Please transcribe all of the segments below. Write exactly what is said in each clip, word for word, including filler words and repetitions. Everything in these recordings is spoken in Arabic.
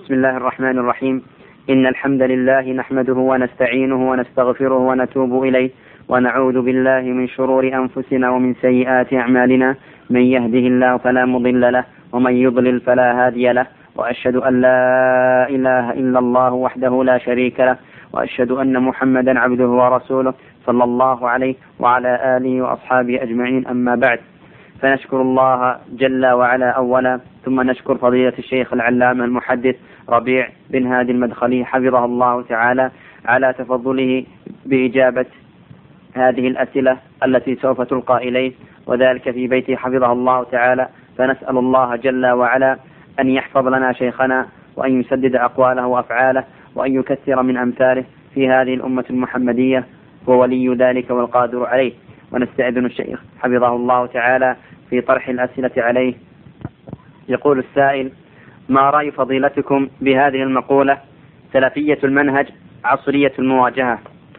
بسم الله الرحمن الرحيم. إن الحمد لله نحمده ونستعينه ونستغفره ونتوب إليه ونعوذ بالله من شرور أنفسنا ومن سيئات أعمالنا. من يهده الله فلا مضل له ومن يضلل فلا هادي له، وأشهد أن لا إله إلا الله وحده لا شريك له، وأشهد أن محمدا عبده ورسوله صلى الله عليه وعلى آله وأصحابه أجمعين. أما بعد، فنشكر الله جل وعلا أولا، ثم نشكر فضيلة الشيخ العلامة المحدث ربيع بن هادي المدخلي حفظه الله تعالى على تفضله بإجابة هذه الأسئلة التي سوف تلقى إليه، وذلك في بيته حفظه الله تعالى. فنسأل الله جل وعلا أن يحفظ لنا شيخنا، وأن يسدد أقواله وأفعاله، وأن يكثر من أمثاله في هذه الأمة المحمدية، وولي ذلك والقادر عليه. ونستأذن الشيخ حفظه الله تعالى في طرح الأسئلة عليه. يقول السائل: ما رأي فضيلتكم بهذه المقولة: سلفية المنهج عصرية المواجهة؟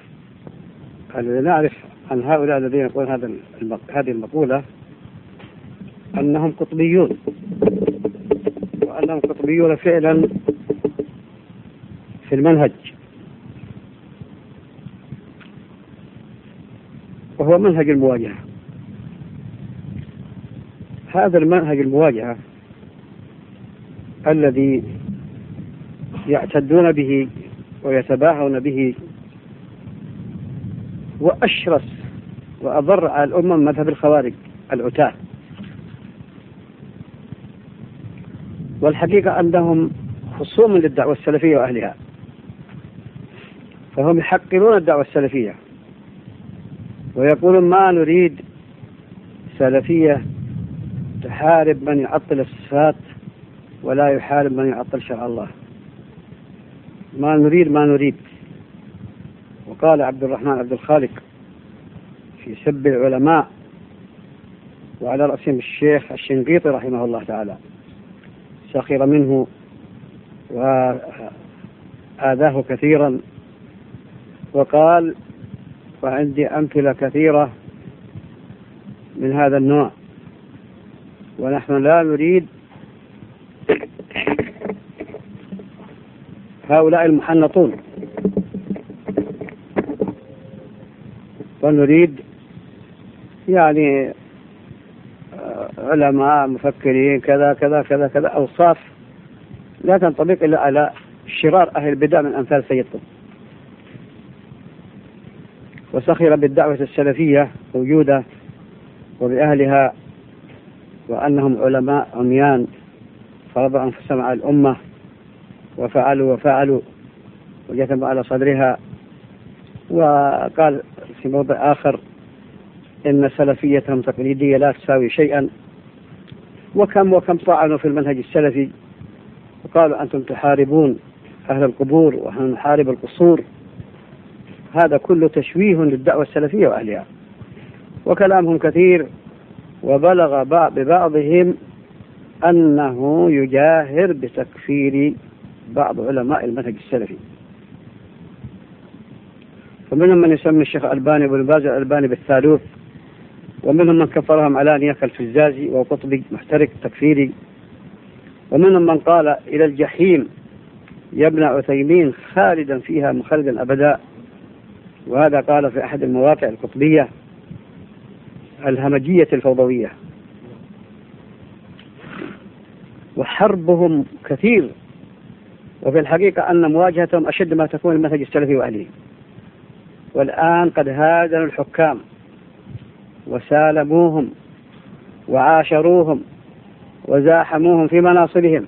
نعرف عن هؤلاء الذين يقولون هذا هذه المقولة أنهم قطبيون، وأنهم قطبيون فعلا في المنهج، وهو منهج المواجهة. هذا المنهج المواجهة الذي يعتدون به ويتباهون به وأشرس وأضر على الأمة من مذهب الخوارج العتاة. والحقيقة أنهم خصوم للدعوة السلفية وأهلها، فهم يحقرون الدعوة السلفية ويقولون: ما نريد سلفية تحارب من يعطل الصفات ولا يحارب من يعطل شرع الله. ما نريد ما نريد. وقال عبد الرحمن عبد الخالق في سب العلماء، وعلى رأسهم الشيخ الشنقيطي رحمه الله تعالى، سخر منه وآذاه كثيرا، وقال: وعندي أمثلة كثيرة من هذا النوع، ونحن لا نريد هؤلاء المحنطون، ونريد يعني علماء مفكرين كذا كذا كذا كذا، أوصاف لا تنطبق إلا على شرار أهل البدع من أمثال سيد قطب. وسخر بالدعوة السلفية موجودة وبأهلها، وأنهم علماء عميان فرضوا أنفسهم على الأمة وفعلوا وفعلوا وجثموا على صدرها. وقال في موضع آخر: إن سلفيتهم تقليدية لا تساوي شيئا. وكم وكم طعنوا في المنهج السلفي وقالوا: أنتم تحاربون أهل القبور ونحن نحارب القصور. هذا كله تشويه للدعوة السلفية وأهلها، وكلامهم كثير. وبلغ ببعضهم أنه يجاهر بتكفير بعض علماء المنهج السلفي، فمنهم من يسمي الشيخ الألباني وابن باز الألباني بالثالوث، ومنهم من كفرهم علانية كالفزازي وقطبي محترق تكفيري، ومنهم من قال: إلى الجحيم يا ابن عثيمين خالدا فيها مخلدا أبدا. وهذا قال في أحد المواقع القطبية الهمجية الفوضوية. وحربهم كثير، وفي الحقيقة أن مواجهتهم أشد ما تكون المنهج السلفي وأهله. والآن قد هاجروا الحكام وسالموهم وعاشروهم وزاحموهم في مناصبهم،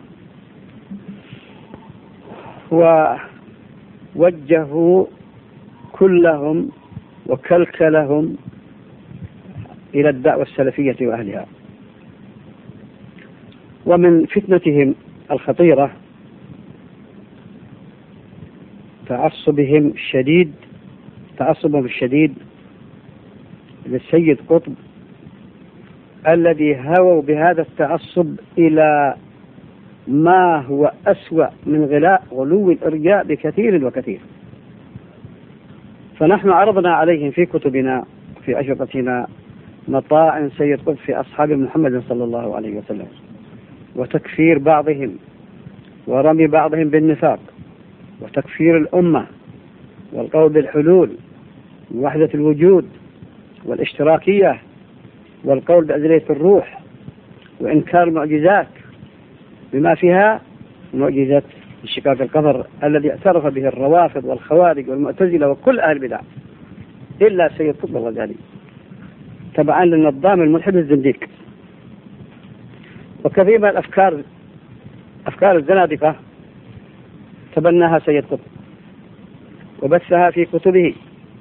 ووجهوا كلهم وكلكلهم إلى الدعوة السلفية وأهلها. ومن فتنتهم الخطيرة تعصبهم الشديد تعصبهم الشديد للسيد قطب، الذي هووا بهذا التعصب إلى ما هو أسوأ من غلاء غلو الإرجاء بكثير وكثير. فنحن عرضنا عليهم في كتبنا في أشرطتنا مطاعن سيد قطب في أصحاب محمد صلى الله عليه وسلم، وتكفير بعضهم ورمي بعضهم بالنفاق وتكفير الأمة والقول بالحلول ووحدة الوجود والاشتراكية والقول بأزلية الروح وإنكار المعجزات بما فيها معجزة انشقاق القمر الذي اعترف به الروافض والخوارج والمعتزلة وكل أهل البدع إلا سيد قطب الغزالي تبعا للنظام الملحد الزنديق. وكثير من الأفكار أفكار الزنادقة تبناها سيد قطب وبثها في كتبه،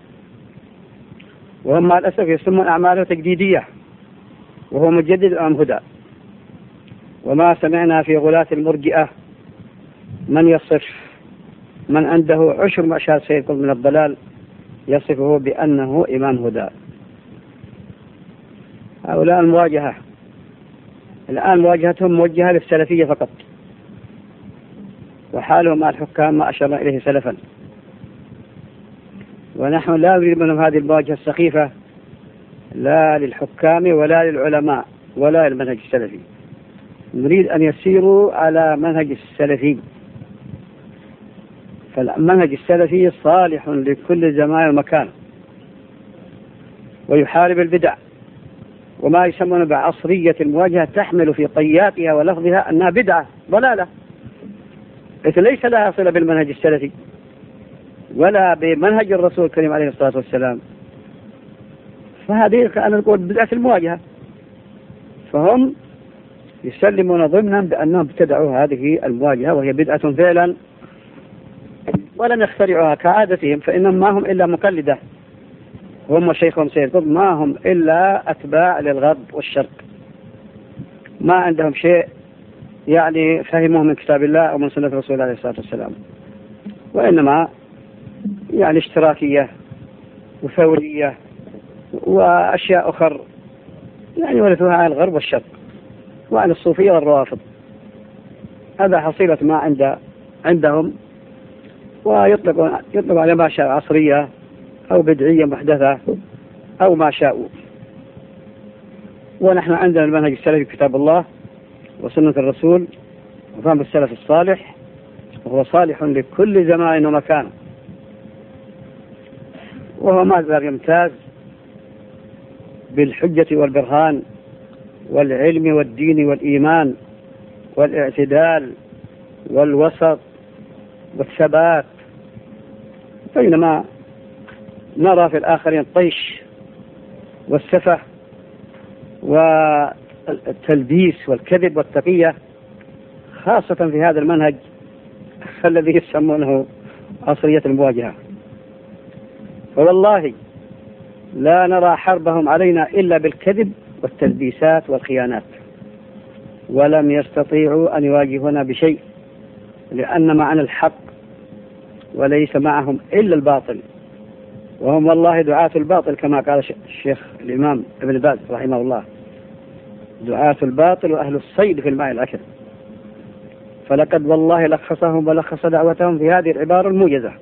وهم مع الأسف يسمون أعماله تجديدية وهو مجدد أم هدى. وما سمعنا في غلاة المرجئة من يصف من عنده عشر معشار سيد قطب من الضلال يصفه بأنه إمام هدى. هؤلاء المواجهة الآن مواجهتهم موجهة للسلفية فقط، وحالهم مع الحكام ما أشرنا إليه سلفا، ونحن لا نريد منهم هذه المواجهة السخيفة لا للحكام ولا للعلماء ولا للمنهج السلفي. نريد أن يسيروا على منهج السلفي، فالمنهج السلفي صالح لكل زمان ومكان ويحارب البدع، وما يسمونه بعصرية المواجهة تحمل في طياتها ولفظها أنها بدعة ضلالة ليس لها صلة بالمنهج السلفي ولا بمنهج الرسول الكريم عليه الصلاة والسلام. فهذه أنا أقول بدعة المواجهة، فهم يسلمون ضمنا بأنهم ابتدعوا هذه المواجهة وهي بدعة فعلا ولم يخترعوها كعادتهم، فإنهم ما هم إلا مقلدة، هم وشيخهم سيد قطب ما هم إلا أتباع للغرب والشرق، ما عندهم شيء يعني فهموه من كتاب الله أو من سنة رسول الله عليه الصلاة والسلام، وإنما يعني اشتراكية وثورية وأشياء أخرى يعني ورثوها عن الغرب والشرق وعن الصوفية والروافض. هذا حصيلة ما عند عندهم، ويطلق يطلق على ما شاء عصرية أو بدعية محدثة أو ما شاءوا. ونحن عندنا المنهج السلفي كتاب الله وسنة الرسول وفهم السلف الصالح، وهو صالح لكل زمان ومكان، وهو ما زال يمتاز بالحجة والبرهان والعلم والدين والإيمان والاعتدال والوسط والثبات، بينما نرى في الآخرين الطيش والسفه والتلبيس والكذب والتقية، خاصة في هذا المنهج الذي يسمونه عصرية المواجهة. فوالله لا نرى حربهم علينا إلا بالكذب والتلبيسات والخيانات، ولم يستطيعوا أن يواجهونا بشيء، لأن معنا الحق وليس معهم إلا الباطل، وهم والله دعاة الباطل كما قال الشيخ الإمام ابن باز رحمه الله، دعاة الباطل وأهل الصيد في الماء الأكل. فلقد والله لخصهم ولخص دعوتهم في هذه العبارة الموجزة،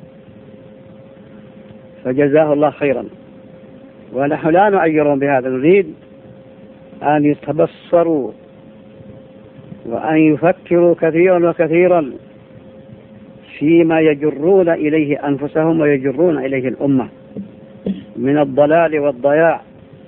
فجزاه الله خيرا. ونحن لا نعيرهم بهذا، نريد أن يتبصروا وأن يفكروا كثيرا وكثيرا فيما يجرون إليه أنفسهم ويجرون إليه الأمة من الضلال والضياع،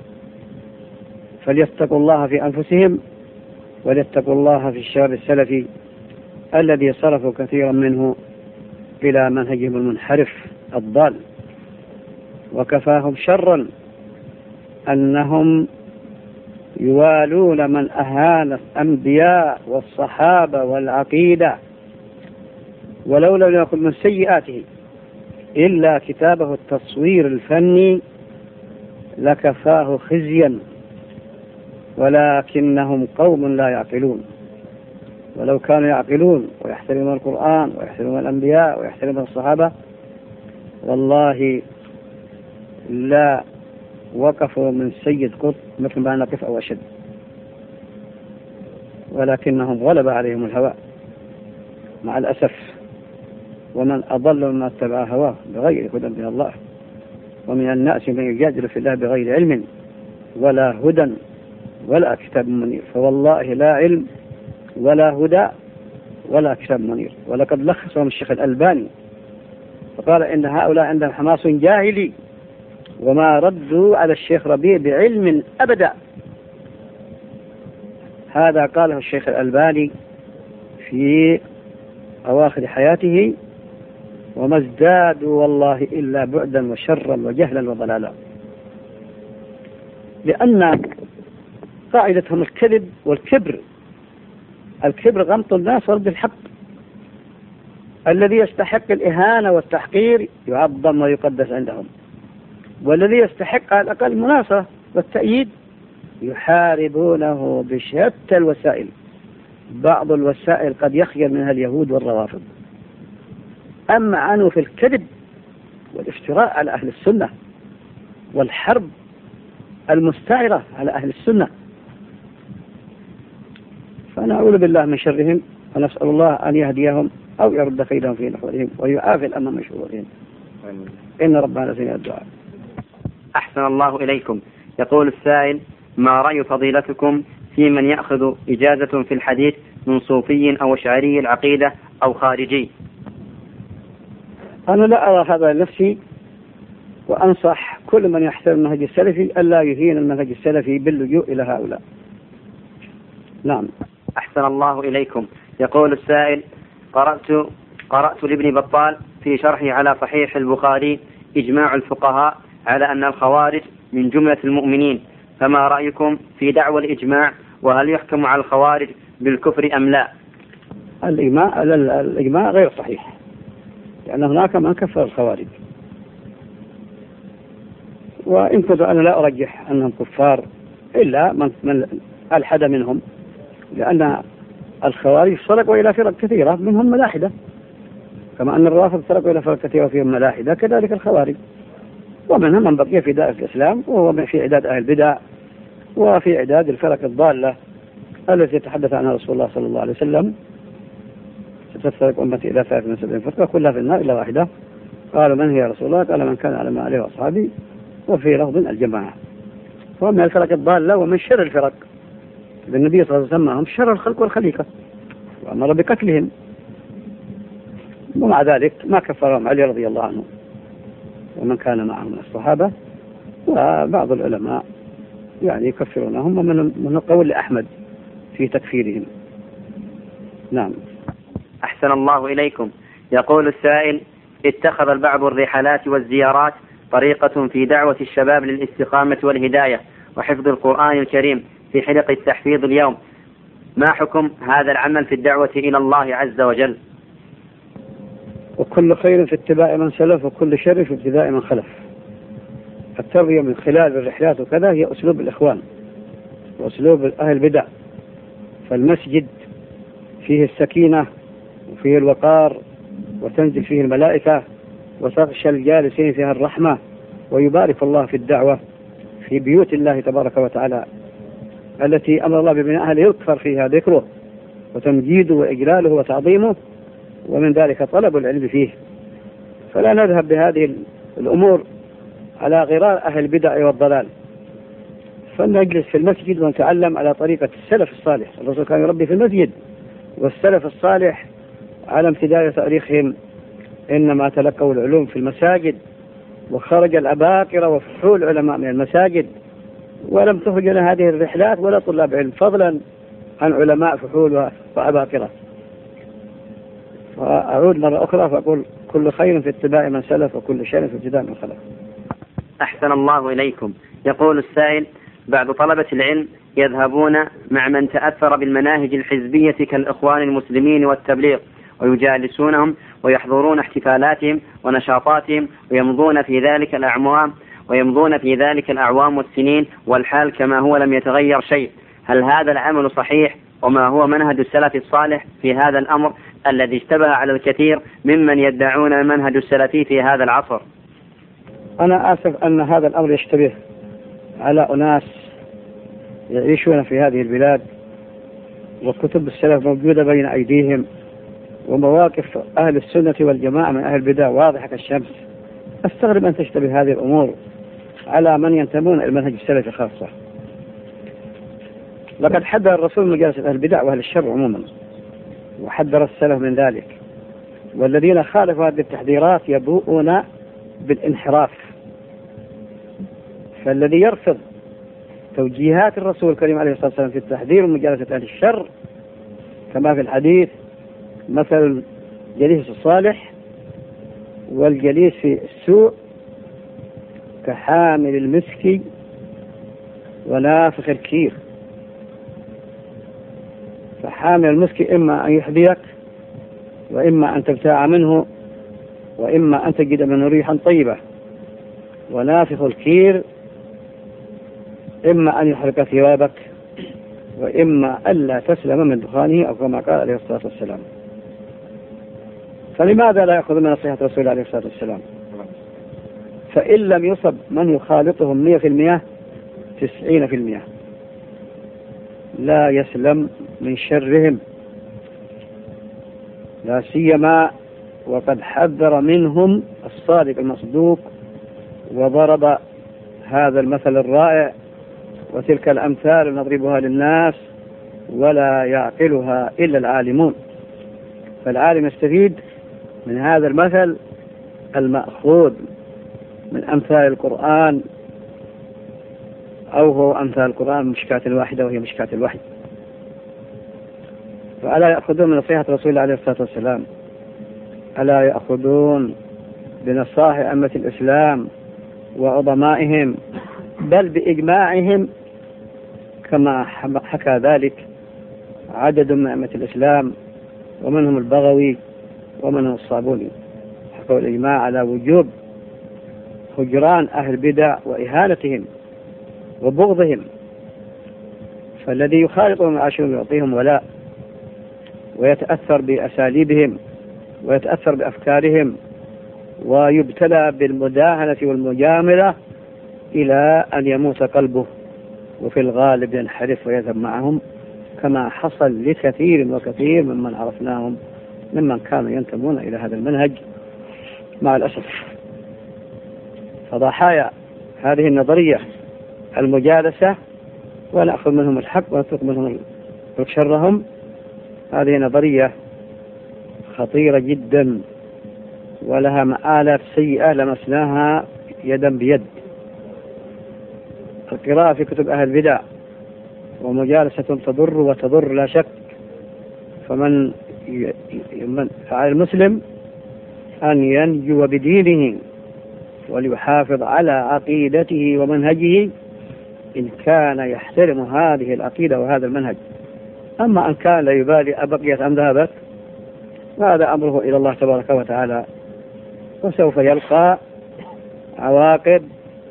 فليتقوا الله في أنفسهم وليتقوا الله في الشباب السلفي الذي صرفوا كثيرا منه إلى منهجهم المنحرف الضال. وكفاهم شرا أنهم يوالون من أهان الأنبياء والصحابة والعقيدة، ولو لم يكن من سيئاته إلا كتابه التصوير الفني لكفاه خزيا، ولكنهم قوم لا يعقلون. ولو كانوا يعقلون ويحترمون القرآن ويحترمون الأنبياء ويحترمون الصحابة والله لا وقفوا من سيد قطب مثل ما نقف أو أشد، ولكنهم غلب عليهم الهوى مع الأسف. ومن أضل مما اتبع هواه بغير هدى من الله، ومن الناس من يجادل في الله بغير علم ولا هدى ولا كتاب منير. فوالله لا علم ولا هدى ولا كتاب منير. ولقد لخصهم الشيخ الألباني فقال إن هؤلاء عندهم حماس جاهلي وما ردوا على الشيخ ربيع بعلم أبدا. هذا قاله الشيخ الألباني في أواخر حياته، وما ازدادوا والله إلا بعدا وشرا وجهلا وضلالا، لأن قاعدتهم الكذب والكبر. الكبر غمط الناس ورد الحق. الذي يستحق الإهانة والتحقير يعظم ويقدس عندهم، والذي يستحق على الأقل المناصرة والتأييد يحاربونه بشتى الوسائل. بعض الوسائل قد يخجل منها اليهود والروافض. أما عنه في الكذب والافتراء على أهل السنة والحرب المستعرة على أهل السنة، فنعوذ بالله من شرهم ونسأل الله أن يهديهم أو يرد كيدهم في نحورهم ويعافي الأمر من شرورهم. إن ربنا سميع الدعاء. أحسن الله إليكم. يقول السائل: ما رأي فضيلتكم في من يأخذ إجازة في الحديث من صوفي أو أشعري العقيدة أو خارجي؟ أنا لا أرى هذا لنفسي، وأنصح كل من يحترم المنهج السلفي ألا يهين المنهج السلفي باللجوء إلى هؤلاء. نعم. أحسن الله إليكم. يقول السائل: قرأت قرأت لابن بطال في شرحه على صحيح البخاري إجماع الفقهاء على أن الخوارج من جملة المؤمنين، فما رأيكم في دعوى الإجماع؟ وهل يحكم على الخوارج بالكفر أم لا؟ الإجماع الإجماع غير صحيح، لأن هناك من كفر الخوارج، وإن كنت أنا لا أرجح أنهم كفار إلا من, من ألحد منهم، لأن الخوارج سرقوا إلى فرق كثيرة منهم ملاحدة، كما أن الرافض سرقوا إلى فرق كثيرة فيهم ملاحدة، كذلك الخوارج، ومنهم من بقي في دائرة الإسلام وهو في عداد أهل البدع وفي عداد الفرق الضالة التي يتحدث عنها رسول الله صلى الله عليه وسلم: ستفترق أمتي إلى ثلاث من سبعين فرقة كلها في النار إلا واحدة. قالوا: من هي يا رسول الله؟ قال: من كان على ما عليه وأصحابي. وفي لفظ الجماعة. ومن الفرق الضالة ومن شر الفرق، النبي صلى الله عليه وسلم هم شر الخلق والخليقة وأمر بقتلهم، ومع ذلك ما كفرهم علي رضي الله عنه ومن كان معه من الصحابة. وبعض العلماء يعني يكفرونهم، ومن من قول لأحمد في تكفيرهم. نعم. أحسن الله إليكم. يقول السائل: اتخذ البعض الرحلات والزيارات طريقة في دعوة الشباب للاستقامة والهداية وحفظ القرآن الكريم في حلق التحفيظ اليوم، ما حكم هذا العمل في الدعوة إلى الله عز وجل؟ وكل خير في اتباع من سلف وكل شر في ابتداء من خلف. التربية من خلال الرحلات وكذا هي أسلوب الإخوان وأسلوب أهل البدع. فالمسجد فيه السكينة وفيه الوقار وتنزل فيه الملائكة وتغشى الجالسين فيها الرحمة، ويبارك الله في الدعوة في بيوت الله تبارك وتعالى التي أمر الله ببنائها ليذكر فيها ذكره وتمجيده وإجلاله وتعظيمه، ومن ذلك طلب العلم فيه. فلا نذهب بهذه الأمور على غرار أهل البدع والضلال، فلنجلس في المسجد ونتعلم على طريقة السلف الصالح. الرسول كان يربي في المسجد، والسلف الصالح على امتداد تاريخهم إنما تلقوا العلوم في المساجد، وخرج العباقرة وفحول علماء من المساجد، ولم تخرج لنا هذه الرحلات ولا طلاب علم، فضلا عن علماء فحول وعباقرة. فأعود مرة أخرى فأقول: كل خير في اتباع من سلف وكل شر في ابتداء من خلف. أحسن الله إليكم. يقول السائل: بعض طلبة العلم يذهبون مع من تأثر بالمناهج الحزبية كالإخوان المسلمين والتبليغ، ويجالسونهم ويحضرون احتفالاتهم ونشاطاتهم، ويمضون في ذلك الأعوام ويمضون في ذلك الأعوام والسنين والحال كما هو لم يتغير شيء. هل هذا العمل صحيح؟ وما هو منهج السلف الصالح في هذا الأمر الذي اشتبه على الكثير ممن يدعون المنهج السلفي في هذا العصر؟ أنا آسف أن هذا الأمر يشتبه على أناس يعيشون في هذه البلاد، وكتب السلف موجودة بين أيديهم، ومواقف أهل السنة والجماعة من أهل البدع واضحة كالشمس. أستغرب أن تشتبه هذه الأمور على من ينتمون إلى المنهج السلفي خاصة. لقد حذر الرسول من مجالسة أهل البدع وأهل الشر عموما، وحذر السلف من ذلك. والذين خالفوا هذه التحذيرات يبوؤون بالانحراف. فالذي يرفض توجيهات الرسول الكريم عليه الصلاة والسلام في التحذير من مجالسة أهل الشر كما في الحديث مثل الجليس الصالح والجليس في السوء كحامل المسك ونافخ الكير. فحامل المسك إما أن يحذيك وإما أن تبتاع منه وإما أن تجد منه ريحا طيبة، ونافخ الكير إما أن يحرق ثيابك وإما ألا تسلم من دخانه أو كما قال عليه الصلاة والسلام. فلماذا لا يأخذ من نصيحة الرسول عليه الصلاة والسلام؟ فإن لم يصب من يخالطهم مئة في المئة تسعين في المئة لا يسلم من شرهم، لا سيما وقد حذر منهم الصادق المصدوق وضرب هذا المثل الرائع وتلك الأمثال نضربها للناس ولا يعقلها إلا العالمون. فالعالم يستفيد من هذا المثل المأخوذ من أمثال القرآن، أو هو أمثال القرآن مشكاة الواحدة وهي مشكاة الوحي. فألا يأخذون من نصيحة رسول الله عليه الصلاة والسلام؟ ألا يأخذون بنصائح أئمة الإسلام وعظمائهم بل بإجماعهم كما حكى ذلك عدد من أئمة الإسلام ومنهم البغوي ومنهم الصابوني، حكوا الإجماع على وجوب هجران أهل البدع وإهانتهم وبغضهم. فالذي يخالطهم ويعاشرهم يعطيهم ولاء ويتأثر بأساليبهم ويتأثر بأفكارهم ويبتلى بالمداهنة والمجاملة إلى أن يموت قلبه، وفي الغالب ينحرف ويذهب معهم كما حصل لكثير وكثير ممن عرفناهم ممن كانوا ينتمون إلى هذا المنهج مع الأسف. فضحايا هذه النظرية المجالسة ونأخذ منهم الحق ونترك منهم شرهم، هذه نظرية خطيرة جدا ولها مآلات سيئة لمسناها يدا بيد. القراءة في كتب أهل البدع ومجالسة تضر وتضر لا شك. فمن فعلى المسلم أن ينجو بدينه وليحافظ على عقيدته ومنهجه إن كان يحترم هذه العقيدة وهذا المنهج. أما أن كان لا يبالي أبقيت أم ذهبت هذا أمره إلى الله تبارك وتعالى، وسوف يلقى عواقب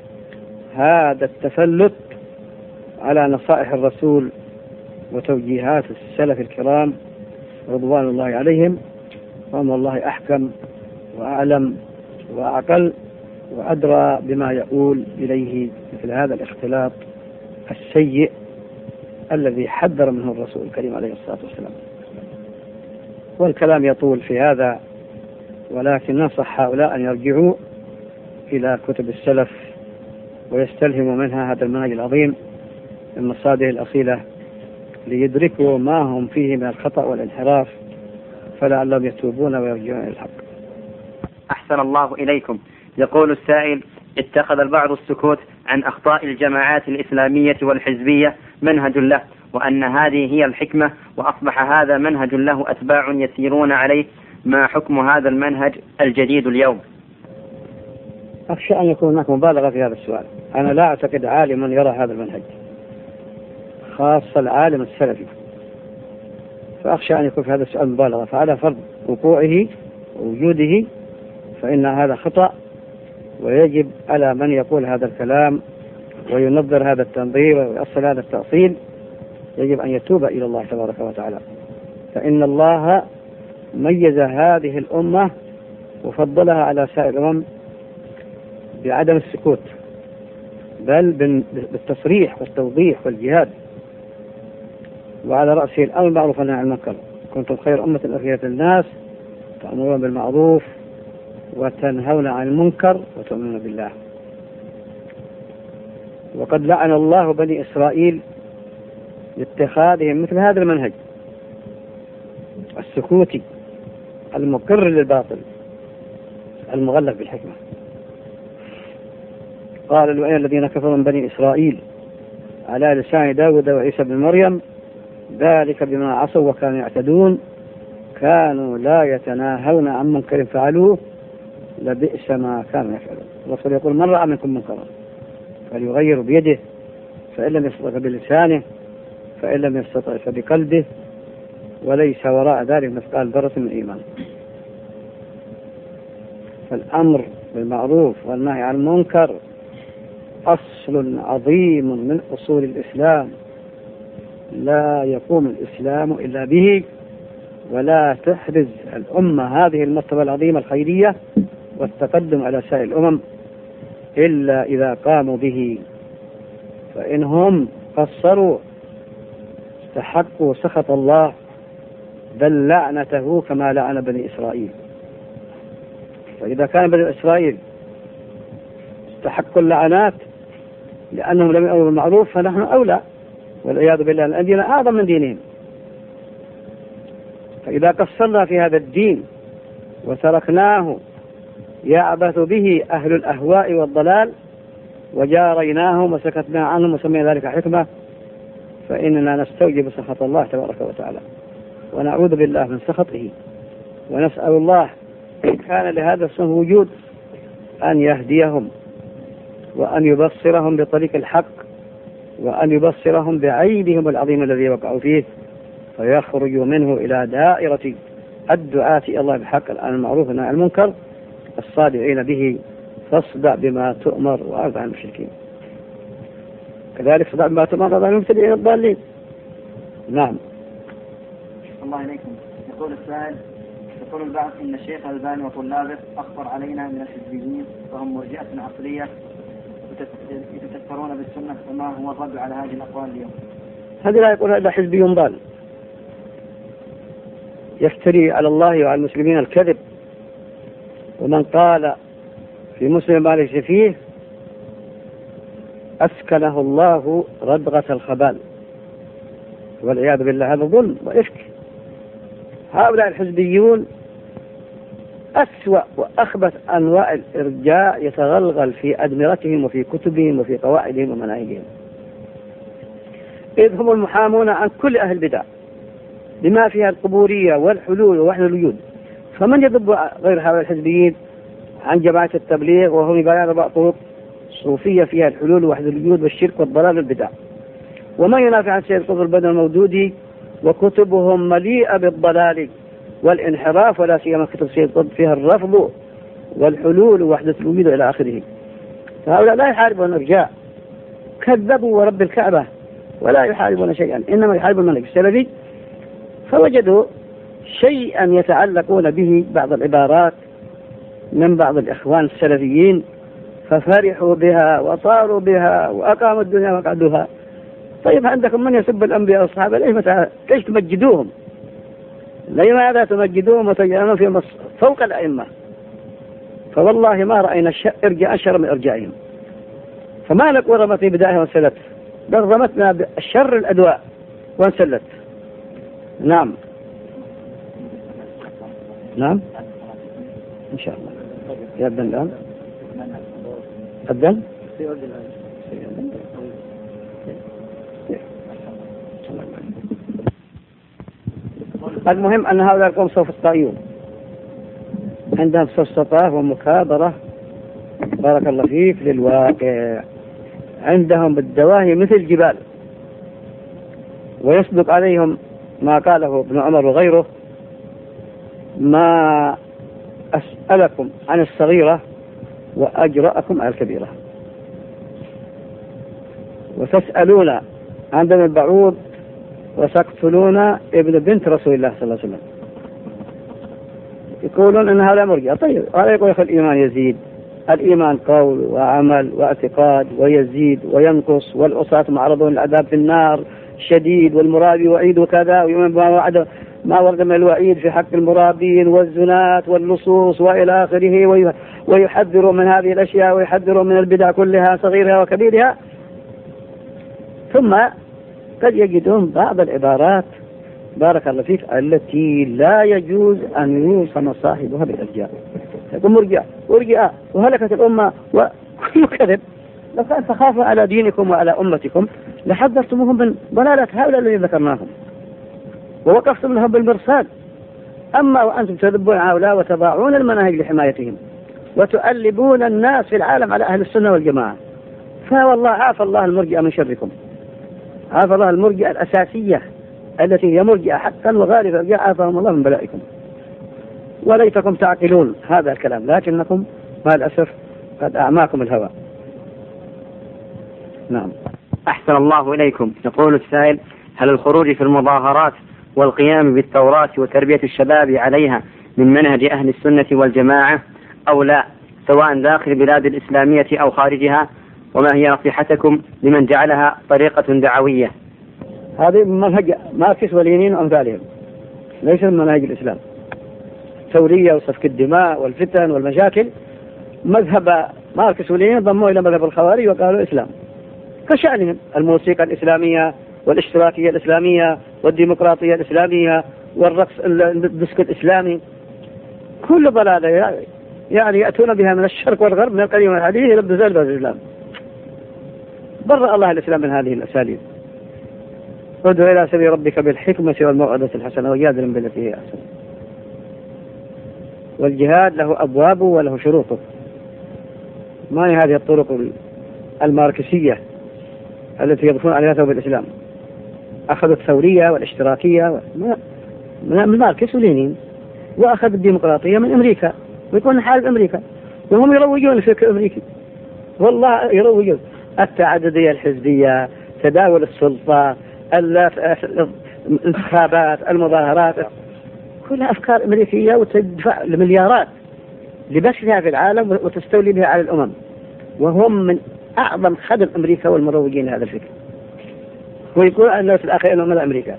هذا التفلت على نصائح الرسول وتوجيهات السلف الكرام رضوان الله عليهم، وهم الله أحكم وأعلم وأعقل وأدرى بما يقول إليه مثل هذا الاختلاط السيء الذي حذر منه الرسول الكريم عليه الصلاة والسلام. والكلام يطول في هذا، ولكن ننصح هؤلاء أن يرجعوا إلى كتب السلف ويستلهموا منها هذا المنهج العظيم من مصادره الأصيلة ليدركوا ما هم فيه من الخطأ والانحراف، فلعلهم يتوبون ويرجعون إلى الحق. أحسن الله إليكم. يقول السائل: اتخذ البعض السكوت عن أخطاء الجماعات الإسلامية والحزبية منهج له، وأن هذه هي الحكمة، وأصبح هذا منهج له أتباع يسيرون عليه. ما حكم هذا المنهج الجديد اليوم؟ أخشى أن يكون هناك مبالغة في هذا السؤال. أنا لا أعتقد عالما يرى هذا المنهج، خاصة العالم السلفي، فأخشى أن يكون في هذا السؤال مبالغة. فعلى فرض وقوعه ووجوده فإن هذا خطأ، ويجب على من يقول هذا الكلام وينظر هذا التنظير ويؤصل هذا التأصيل يجب أن يتوب إلى الله تبارك وتعالى، فإن الله ميز هذه الأمة وفضلها على سائر الأمم بعدم السكوت، بل بالتصريح والتوضيح والجهاد، وعلى رأسه الأمر بالمعروف والنهي عن المنكر. كنتم خير أمة أخرجت للناس تأمرون بالمعروف وتنهون عن المنكر وتؤمنون بالله. وقد لعن الله بني إسرائيل لاتخاذهم مثل هذا المنهج، السكوتي المقر للباطل المغلف بالحكمة. قال وإن الذين كفروا من بني إسرائيل على لسان داود وعيسى بن مريم ذلك بما عصوا وكانوا يعتدون كانوا لا يتناهون عن منكر فعلوه لبئس ما كانوا يفعلون. الرسول يقول من رأى منكم منكرا فليغير بيده فإن لم يستطع بلسانه فإن لم يستطع فبقلبه وليس وراء ذلك مثقال ذرة من إيمان. فالأمر بالمعروف والنهي عن المنكر أصل عظيم من أصول الإسلام لا يقوم الإسلام إلا به، ولا تحرز الأمة هذه المرتبة العظيمة الخيرية والتقدم على سائر الأمم إلا إذا قاموا به، فإنهم قصروا استحقوا سخط الله بل لعنته كما لعن بني إسرائيل. فإذا كان بني إسرائيل استحقوا اللعنات لأنهم لم يأمروا بالمعروف فنحن أولى والعياذ بالله، لأن ديننا أعظم من دينهم. فإذا قصرنا في هذا الدين وتركناه يعبث به أهل الأهواء والضلال وجاريناهم وسكتنا عنهم وسمينا ذلك حكمة فإننا نستوجب سخط الله تبارك وتعالى ونعوذ بالله من سخطه، ونسأل الله إن كان لهذا الصنف وجود أن يهديهم وأن يبصرهم بطريق الحق وأن يبصرهم بعيبهم العظيم الذي وقعوا فيه فيخرجوا منه إلى دائرة الدعاة إلى الله بحق الآن المعروف والنهي عن المنكر الصادعين به فاصدع بما تؤمر وأعرض عن المشركين. كذلك صدع بما تؤمر وأعرض عن المبتدئين الضالين. نعم. الله إليكم. يقول السائل يقول البعض إن الشيخ الألباني وطلابه أخبر علينا من الحزبيين وهم مرجئة عقلية يتكفرون بالسنة، فما هو الرد على هذه الأقوال اليوم؟ هذا لا يقول هذا حزبي ضال يفتري على الله وعلى المسلمين الكذب، ومن قال في مسلم ما ليس فيه أسكنه الله ردغة الخبال والعياذ بالله. هذا ظلم وإفك. هؤلاء الحزبيون أسوأ وأخبث أنواع الإرجاء يتغلغل في أدمرتهم وفي كتبهم وفي قواعدهم ومناهجهم، إذ هم المحامون عن كل أهل البدع بما فيها القبورية والحلول ووحدة الوجود. فمن يضب غير هؤلاء الحزبيين عن جماعة التبليغ وهم يبايعون أربع طرق صوفية فيها الحلول ووحدة الوجود والشرك والضلال والبدع؟ ومن ينافع عن سيد قطب البدر المودودي وكتبهم مليئة بالضلال والانحراف، ولا سيما كتب سيد قطب فيها الرفض والحلول ووحدة الوجود إلى آخره. فهؤلاء لا يحاربون الإرجاء، كذبوا ورب الكعبة ولا يحاربون شيئا، إنما يحاربون المنهج السلفي. فوجدوا شيئا يتعلقون به بعض العبارات من بعض الإخوان السلفيين ففرحوا بها وطاروا بها وأقاموا الدنيا وقعدوها. طيب عندكم من يسب الأنبياء والصحابة ليش تمجدوهم؟ لماذا تمجدوهم وتجعلون في فوق الأئمة؟ فوالله ما رأينا إرجاء أشر من إرجائهم. فما لك ورمت في بداية وانسلت، بل رمتنا بالشر الأدواء وانسلت. نعم نعم إن شاء الله. يبدأ الآن أبدأ المهم أن هؤلاء القوم سوف يستطيعون، عندهم استطاعة ومكابرة بارك الله فيك للواقع، عندهم بالدواهي مثل جبال، ويصدق عليهم ما قاله ابن عمر وغيره: ما أسألكم عن الصغيرة وأجرأكم على الكبيرة، وتسألون عن دم البعوض وتقتلون ابن بنت رسول الله صلى الله عليه وسلم. يقولون إن هذا مرجع. طيب هذا يقول يا الإيمان يزيد، الإيمان قول وعمل واعتقاد ويزيد وينقص، والعصاة معرضون للعذاب في النار شديد، والمرابي وعيد وكذا، ويؤمن بما وعد ما ورد من الوعيد في حق المرابين والزنات واللصوص وإلى آخره، ويحذر من هذه الأشياء ويحذر من البدع كلها صغيرها وكبيرها. ثم قد يجدون بعض العبارات بارك الله فيك التي لا يجوز أن يوصم صاحبها بالإرجاء. يقول مرجع ورجع وهلكت الأمة وكل كذب. لو كان تخافوا على دينكم وعلى أمتكم لحذرتموهم من ضلالة هؤلاء الذين ذكرناهم ووقفتم لهم بالمرصاد. أما وأنتم تذبون هؤلاء وتضاعون المناهج لحمايتهم وتؤلبون الناس في العالم على أهل السنة والجماعة، فوالله عافى الله المرجئة من شركم، عافى الله المرجئة الأساسية التي هي مرجئة حقا وغالبا عافاهم الله من بلائكم. وليتكم تعقلون هذا الكلام، لكنكم مع الأسف قد أعماكم الهوى. نعم. أحسن الله إليكم. يقول السائل: هل الخروج في المظاهرات والقيام بالثورات وتربية الشباب عليها من منهج أهل السنة والجماعة أو لا، سواء داخل البلاد الإسلامية أو خارجها؟ وما هي نصيحتكم لمن جعلها طريقة دعوية؟ هذه منهج ماركس ولينين وأمثالهم، ليس من منهج الإسلام. ثورية وسفك الدماء والفتن والمشاكل مذهب ماركس ولينين ضموه إلى مذهب الخوارج وقالوا إسلام كشأنهم. الموسيقى الإسلامية والاشتراكية الإسلامية والديمقراطية الإسلامية والرقص الديسكو الإسلامي كل ضلالة يعني يأتون بها من الشرق والغرب من القديم والحديث يلبسون زلبة الإسلام. برأ الله الإسلام من هذه الأساليب. ادعو إلى سبيل ربك بالحكمة والموعظة الحسنة وجادل بالتي هي أحسن. والجهاد له أبوابه وله شروطه، ما هي هذه الطرق الماركسية التي يضفون عليها ثوب الإسلام. أخذوا الثورية والاشتراكية من ماركس ولينين، وأخذ الديمقراطية من أمريكا ويكون حال أمريكا، وهم يروجون الفكر الأمريكي. والله يروجون التعددية الحزبية، تداول السلطة، الانتخابات، المظاهرات، كلها أفكار أمريكية وتدفع المليارات لبثها في العالم وتستولي بها على الأمم، وهم من أعظم خدم أمريكا والمروجين هذا الفكر، ويقول أن في الآخر أنهم من أمريكا.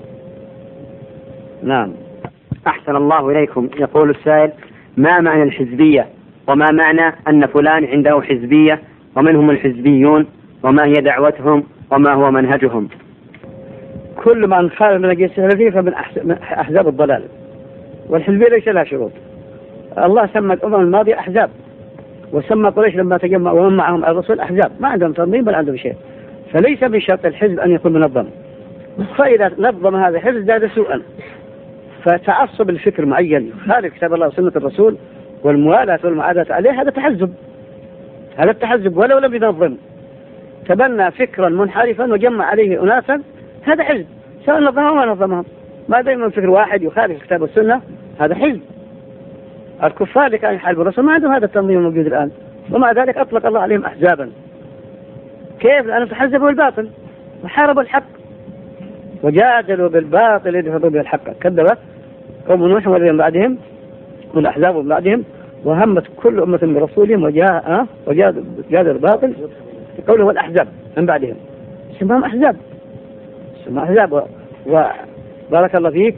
نعم. أحسن الله إليكم. يقول السائل: ما معنى الحزبية؟ وما معنى أن فلان عنده حزبية؟ ومن هم الحزبيون؟ وما هي دعوتهم؟ وما هو منهجهم؟ كل من خالف منهج السلفية فمن أحزاب الضلال، والحزبية ليس لها شروط. الله سمى الأمم الماضية أحزاب، وسمى قريش لما تجمعوا وهم معهم الرسول أحزاب، ما عندهم تنظيم بل عندهم شيء. فليس من شرط الحزب أن يكون منظم، فإذا نظم هذا الحزب زاد سوءا. فتعصب الفكر معين خارج كتاب الله وسنة الرسول والموالاة والمعاداة عليه هذا تحزب، هذا التحزب ولو لم ينظم. تبنى فكرا منحرفا وجمع عليه أناسا، هذا حزب سواء نظمهم ولا نظمهم، ما دائما فكر واحد يخالف الكتاب والسنة هذا حزب. الكفار اللي كانوا يحاربوا الرسول ما عندهم هذا التنظيم الموجود الآن، ومع ذلك أطلق الله عليهم أحزابا. كيف؟ لأنهم تحزبوا الباطل وحاربوا الحق وجادلوا بالباطل يدفعوا به الحق. كذبت قوم نوح والذين بعدهم والأحزاب من بعدهم، وهمت كل أمة برسولهم وجاء وجادلوا الباطل قوله والأحزاب من بعدهم، اسمهم أحزاب، اسمهم أحزاب. وبارك الله فيك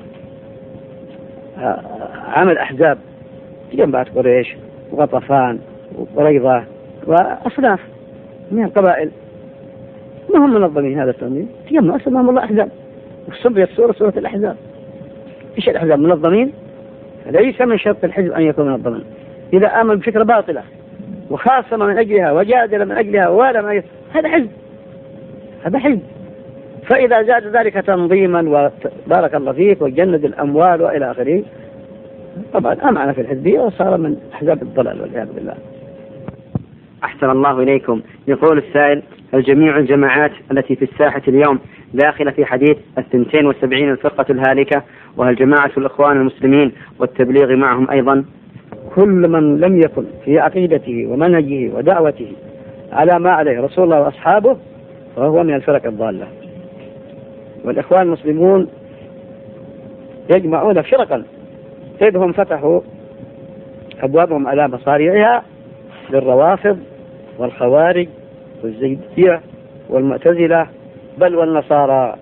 عمل أحزاب جنبات قريش وغطفان وقريضة وأصناف من القبائل، ما هم منظمين هذا التنظيم، تجمعوا اسمهم الله أحزاب، وصبيت سورة سورة الأحزاب. إيش الأحزاب؟ منظمين؟ ليس من شرط الحزب أن يكون منظما. إذا آمن بفكرة باطلة وخاصم من أجلها وجادل من أجلها ووالى من أجلها، هذا حزب، هذا حزب. فإذا زاد ذلك تنظيما وبارك الله فيك وجند الأموال وإلى آخره، طبعا أمعنا في الحزبية وصار من أحزاب الضلال والعياذ بالله. أحسن الله إليكم. يقول السائل: هل جميع الجماعات التي في الساحة اليوم داخلة في حديث الثنتين والسبعين الفرقة الهالكة؟ وهل جماعة الإخوان المسلمين والتبليغ معهم أيضا؟ كل من لم يكن في عقيدته ومنهجه ودعوته على ما عليه رسول الله وأصحابه فهو من الفرق الضالة. والإخوان المسلمون يجمعون فرقا، إذ هم فتحوا أبوابهم على مصاريعها للروافض والخوارج والزيدية والمعتزلة بل والنصارى،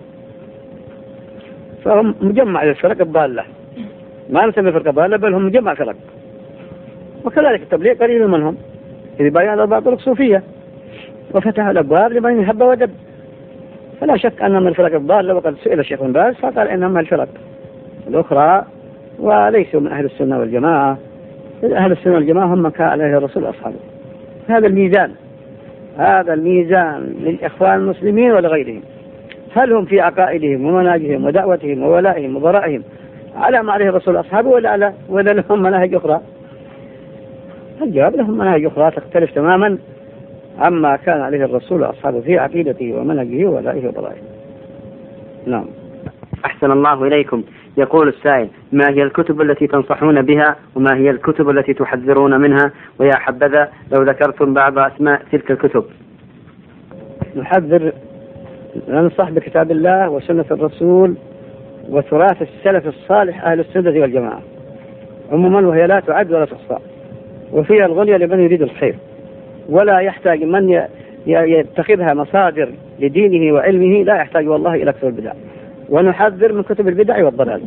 فهم مجمع للفرق الضالة، ما نسمي فرق ضالة بل هم مجمع فرق. وكذلك التبليغ قريب منهم في بيان أربع طرق صوفية، وفتحوا الأبواب لمن يحب ودب. فلا شك أنها من الفرق الضالة، وقد سئل الشيخ بن باز فقال إنهم من الفرق الأخرى وليسوا من أهل السنة والجماعة. أهل السنة والجماعة هم كان عليه الرسول أصحابه. هذا الميزان، هذا الميزان للإخوان المسلمين ولغيرهم. هل هم في عقائدهم ومناهجهم ودعوتهم وولائهم وبرائهم على ما عليه الرسول أصحابه ولا على ولا لهم مناهج أخرى؟ الجواب لهم مناهج أخرى تختلف تماما عما كان عليه الرسول أصحابه في عقيدته ومنهجه وولائه وبرائه. نعم. أحسن الله إليكم. يقول السائل: ما هي الكتب التي تنصحون بها وما هي الكتب التي تحذرون منها؟ ويا حبذا لو ذكرتم بعض أسماء تلك الكتب. نحذر، ننصح بكتاب الله وسنة الرسول وتراث السلف الصالح أهل السنة والجماعة عموما، وهي لا تعد ولا تحصى، وفيها الغنية لمن يريد الخير، ولا يحتاج من يتخذها مصادر لدينه وعلمه، لا يحتاج والله إلى كتب البدع. ونحذر من كتب البدع والضلال،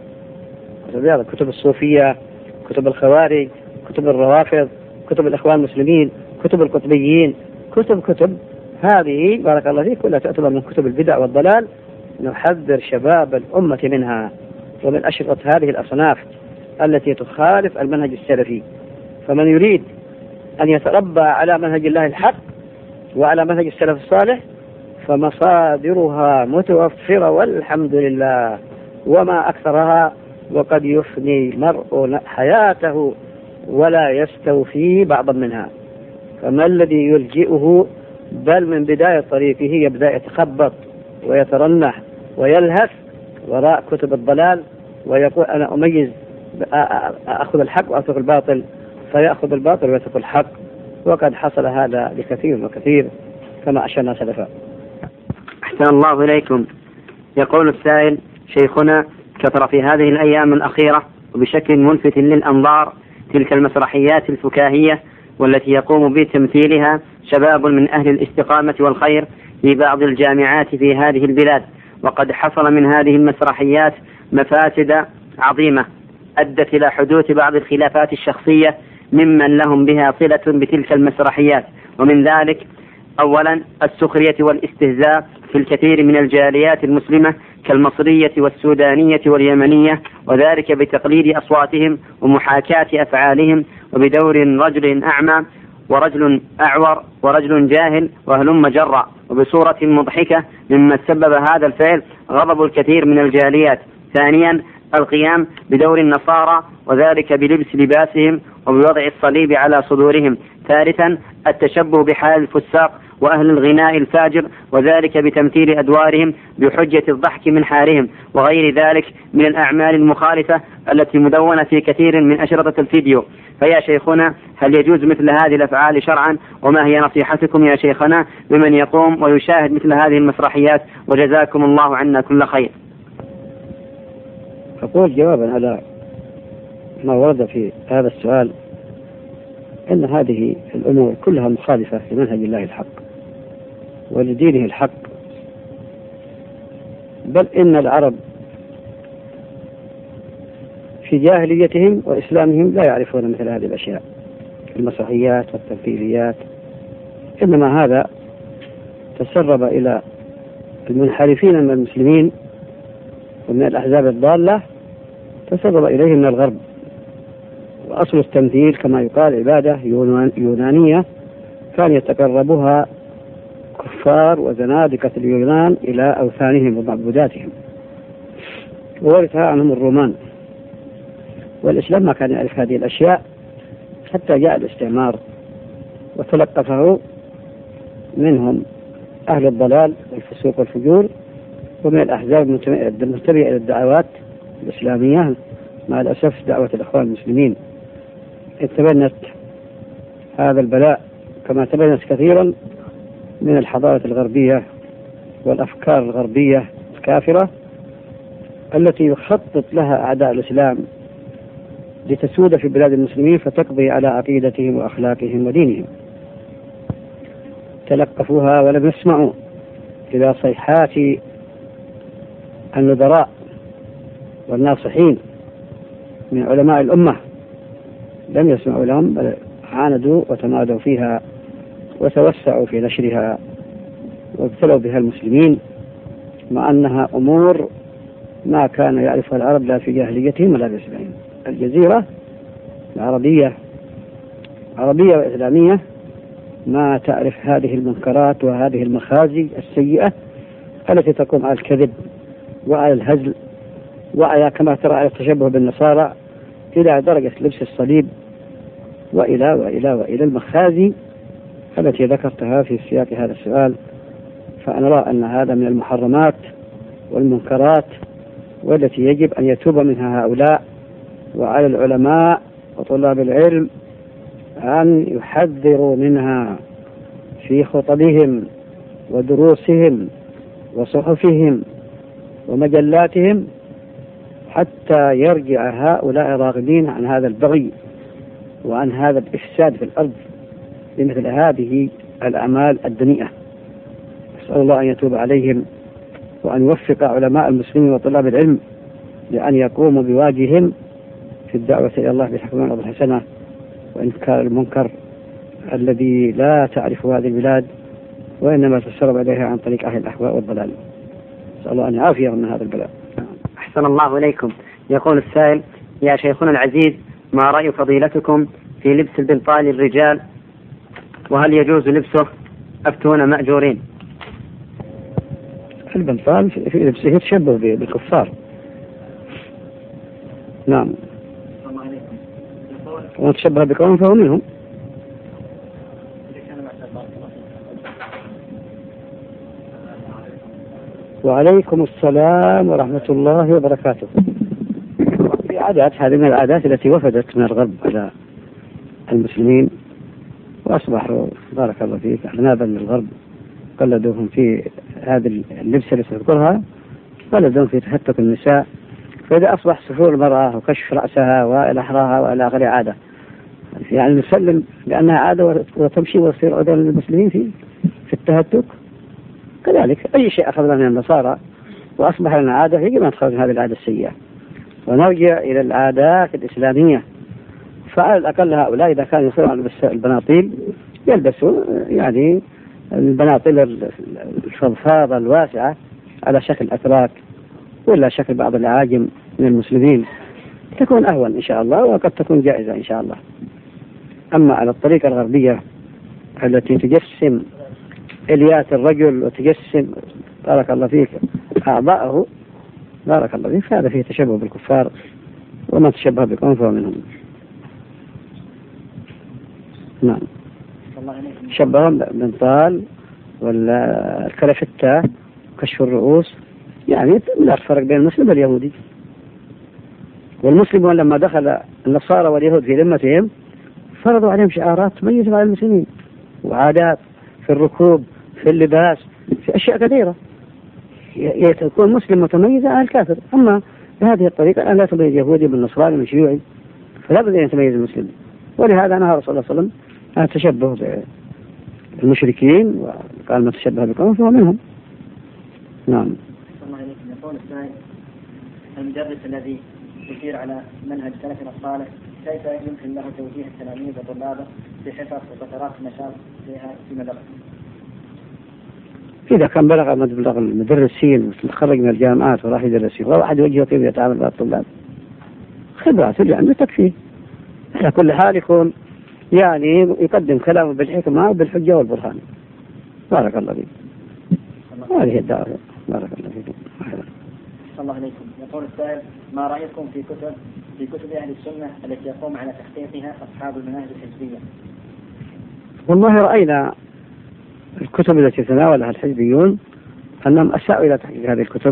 كتب الصوفية، كتب الخوارج، كتب الروافض، كتب الإخوان المسلمين، كتب القطبيين، كتب كتب هذه بارك الله فيك كلها تعتبر من كتب البدع والضلال. نحذر شباب الأمة منها ومن أشرطة هذه الأصناف التي تخالف المنهج السلفي. فمن يريد أن يتربى على منهج الله الحق وعلى منهج السلف الصالح فمصادرها متوفرة والحمد لله، وما أكثرها، وقد يفني المرء حياته ولا يستوفي بعضا منها. فما الذي يلجئه؟ بل من بداية طريقه يبدأ يتخبط ويترنح ويلهث وراء كتب الضلال ويقول أنا أميز، أخذ الحق وأترك الباطل، فيأخذ الباطل ويترك الحق، وقد حصل هذا لكثير وكثير كما أشرنا سلفا. أحسن الله إليكم. يقول السائل: شيخنا، كثر في هذه الأيام الأخيرة وبشكل ملفت للأنظار تلك المسرحيات الفكاهية والتي يقوم بتمثيلها شباب من أهل الاستقامة والخير في بعض الجامعات في هذه البلاد، وقد حصل من هذه المسرحيات مفاسد عظيمة أدت إلى حدوث بعض الخلافات الشخصية ممن لهم بها صلة بتلك المسرحيات. ومن ذلك أولا السخرية والاستهزاء في الكثير من الجاليات المسلمة كالمصرية والسودانية واليمنية، وذلك بتقليد أصواتهم ومحاكاة أفعالهم، وبدور رجل أعمى ورجل أعور ورجل جاهل وهلم جرا، وبصورة مضحكة مما سبب هذا الفعل غضب الكثير من الجاليات. ثانيا القيام بدور النصارى، وذلك بلبس لباسهم وبوضع الصليب على صدورهم. ثالثا التشبه بحال الفساق وأهل الغناء الفاجر، وذلك بتمثيل أدوارهم بحجة الضحك من حالهم، وغير ذلك من الأعمال المخالفة التي مدونة في كثير من أشرطة الفيديو. فيا شيخنا، هل يجوز مثل هذه الأفعال شرعا؟ وما هي نصيحتكم يا شيخنا بمن يقوم ويشاهد مثل هذه المسرحيات؟ وجزاكم الله عنا كل خير. أقول جوابا على ما ورد في هذا السؤال أن هذه الأمور كلها مخالفة لمنهج الله الحق ولدينه الحق، بل إن العرب في جاهليتهم وإسلامهم لا يعرفون مثل هذه الأشياء، المسرحيات والتمثيليات، إنما هذا تسرب إلى المنحرفين من المسلمين ومن الأحزاب الضالة، تسرب إليهم من الغرب. وأصل التمثيل كما يقال عبادة يونانية كان يتقربها كفار وزنادقة اليونان إلى أوثانهم ومعبوداتهم، وورثها عنهم الرومان. والإسلام ما كان يعرف هذه الأشياء حتى جاء الاستعمار وتلقفه منهم أهل الضلال والفسوق والفجور ومن الأحزاب المنتمية إلى الدعوات الإسلامية. مع الأسف دعوة الإخوان المسلمين تبنت هذا البلاء كما تبنت كثيرا من الحضارة الغربية والأفكار الغربية الكافرة التي يخطط لها أعداء الإسلام لتسود في بلاد المسلمين فتقضي على عقيدتهم وأخلاقهم ودينهم. تلقفوها ولم يسمعوا إلى صيحات النذراء والناصحين من علماء الأمة، لم يسمعوا لهم بل عاندوا وتمادوا فيها وتوسعوا في نشرها وابتلوا بها المسلمين مع أنها أمور ما كان يعرفها العرب لا في جاهليتهم ولا في إسلامهم. الجزيرة العربية عربية وإسلامية ما تعرف هذه المنكرات وهذه المخازي السيئة التي تقوم على الكذب وعلى الهزل وعلى كما ترى على التشبه بالنصارى إلى درجة لبس الصليب وإلى وإلى وإلى المخازي التي ذكرتها في سياق هذا السؤال. فأنا أرى أن هذا من المحرمات والمنكرات والتي يجب أن يتوب منها هؤلاء، وعلى العلماء وطلاب العلم أن يحذروا منها في خطبهم ودروسهم وصحفهم ومجلاتهم حتى يرجع هؤلاء راغبين عن هذا البغي وعن هذا الإفساد في الأرض لمثل هذه الأعمال الدنيئة. أسأل الله أن يتوب عليهم وأن يوفق علماء المسلمين وطلاب العلم لأن يقوموا بواجبهم في الدعوة إلى الله بالحكمة والحسنة وإنكار المنكر الذي لا تعرف هذه البلاد وإنما تسرب إليها عن طريق أهل الأهواء والضلال. أسأل الله أن يعافيهم من هذا البلاء. أحسن الله إليكم. يقول السائل: يا شيخنا العزيز، ما رأي فضيلتكم في لبس البنطال للرجال، وهل يجوز لبسه؟ أفتونا مأجورين. البنطال في لبسه يتشبه بالكفار. نعم. ومن تشبه بقوم فهو منهم. وعليكم السلام ورحمة الله وبركاته. في عادات، هذه من العادات التي وفدت من الغرب على المسلمين وأصبحوا بارك الله فيك أحنابا من الغرب قلدوهم في هذه اللبسة التي تذكرها، قلدوهم في تهتك النساء، فإذا أصبح سفور المرأة وكشف رأسها وإلى أحراها وإلى آخر عادة، يعني نسلم لأنها عادة وتمشي وتصير عادة للمسلمين في في التهتك. كذلك أي شيء أخذنا من النصارى وأصبح لنا عادة يجب أن نتخلص من هذه العادة السيئة ونرجع إلى العادات الإسلامية. فعلى الأقل هؤلاء إذا كانوا يصيروا على البناطيل يلبسوا يعني البناطيل الفضفاضة الواسعة على شكل أتراك ولا شكل بعض الأعاجم من المسلمين، تكون أهون إن شاء الله وقد تكون جائزة إن شاء الله. أما على الطريقة الغربية التي تجسم إليات الرجل وتجسم بارك الله فيك أعضاءه بارك الله فيك، هذا فيه تشبه بالكفار، ومن تشبه بقوم فهو منهم. نعم. شبههم بالبنطال ولا الكلافتة كشف الرؤوس، يعني لا فرق بين المسلم واليهودي. والمسلمون لما دخل النصارى واليهود في ذمتهم فرضوا عليهم شعارات تميز على المسلمين وعادات في الركوب في اللباس في أشياء كثيرة يكون مسلم متميزة عن الكافر. أما بهذه الطريقة أن لا تميز يهودي بالنصراني من شيوعي، فلا بد أن يتميز المسلم. ولهذا نهى رسول الله صلى الله عليه وسلم عن التشبه بالمشركين، وقال ما تشبه بقوم فهو منهم. نعم. يقول السائل: المدرس الذي يسير على منهج سلفنا الصالح كيف يمكن له توجيه التلاميذ وطلابه في حصص وفترات النشاط فيها في مدرسة؟ إذا كان بلغ مبلغ المدرسين تخرج من الجامعات وراح يدرسين وواحد يوجهه كيف يتعامل مع الطلاب، خبرات اللي عنده تكفيه. على كل حال يكون يعني يقدم كلامه بالحكمة وبالحجة والبرهان. بارك الله فيك. هذه الدعوة. بارك الله فيكم. الله عليكم. يقول السائل: ما رأيكم في كتب في كتب أهل السنة التي يقوم على تحقيقها أصحاب المناهج الحزبية؟ والله رأينا الكتب التي تناولها الحزبيون أنهم أساءوا إلى تحقيق هذه الكتب،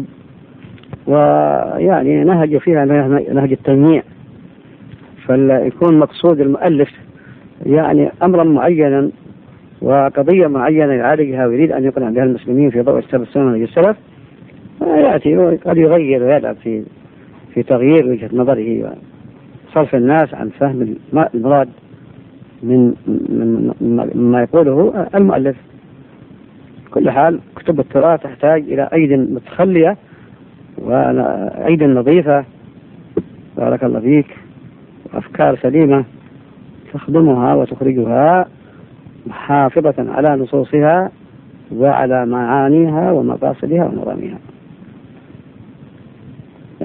ويعني نهجوا فيها نهج التنميع، فيكون مقصود المؤلف يعني أمرا معينا وقضية معينة يعالجها ويريد أن يقنع بها المسلمين في ضوء كتاب السنة والسلف، يأتي قد يغير ويلعب في في تغيير وجهة نظره وصرف الناس عن فهم المراد من من ما يقوله المؤلف. كل حال كتب التراث تحتاج إلى أيد متخلية وأيد نظيفة بارك الله فيك، وأفكار سليمة تخدمها وتخرجها محافظة على نصوصها وعلى معانيها ومقاصدها ومراميها.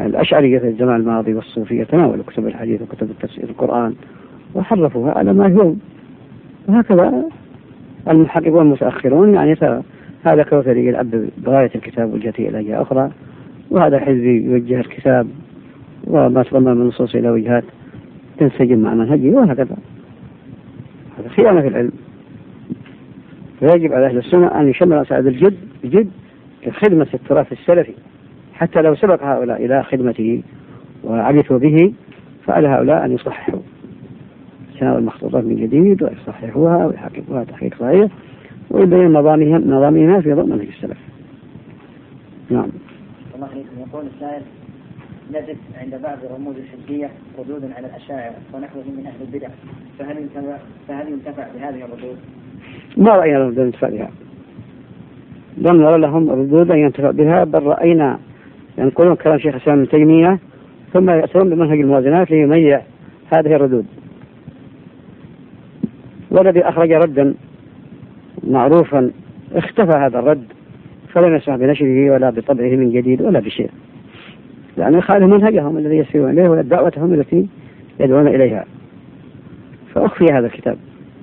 يعني الأشعرية في الزمان الماضي والصوفية تناولوا كتب الحديث وكتب التفسير القرآن وحرفوها على ما هو، وهكذا المحققون المتأخرون يعني هذا كوثري يلعب بغاية الكتاب والجهة إلى جهة أخرى، وهذا حزبي يوجه الكتاب وما تضمن من النصوص إلى وجهات تنسجم مع منهجه، وهكذا. هذا خيانة في العلم. فيجب على أهل السنة أن يشمل مسائل الجد بجد لخدمة التراث السلفي، حتى لو سبق هؤلاء إلى خدمته وعرفوا به، فعلى هؤلاء أن يصححوا تناول المخطوطات من جديد ويصححوها ويحققوها تحقيق صحيح ويبين نظامها نظامها في ضمن منهج السلف. نعم. الله عليكم. يقول السائل: نجد عند بعض الرموز الحزبية ردود على الأشاعرة ونحوهم من أهل البدع، فهل ينتفع فهل ينتفع بهذه الردود؟ ما رأينا ردود ينتفع بها، لم نرى لهم ردودا ينتفع بها، بل رأينا ينقلون كلام شيخ الإسلام ابن تيمية ثم يأتون بمنهج الموازنات ليميع هذه الردود. والذي أخرج ردا معروفا اختفى هذا الرد، فلم يسمح بنشره ولا بطبعه من جديد ولا بشيء، لأنه يخالف منهجهم الذي يسيرون إليه ولا دعوتهم التي يدعون إليها، فأخفي هذا الكتاب.